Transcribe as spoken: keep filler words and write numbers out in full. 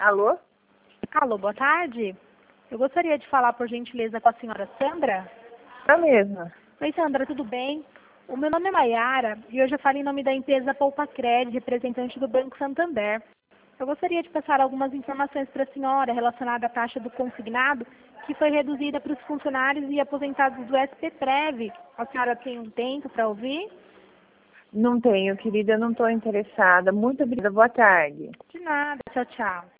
Alô? Alô, boa tarde. Eu gostaria de falar, por gentileza, com a senhora Sandra. Eu mesma. Oi, Sandra, tudo bem? O meu nome é Maiara e hoje eu falo em nome da empresa Poupa Crédito, representante do Banco Santander. Eu gostaria de passar algumas informações para a senhora relacionada à taxa do consignado, que foi reduzida para os funcionários e aposentados do S P Prev. A senhora tem um tempo para ouvir? Não tenho, querida, eu não estou interessada. Muito obrigada, boa tarde. De nada, tchau, tchau.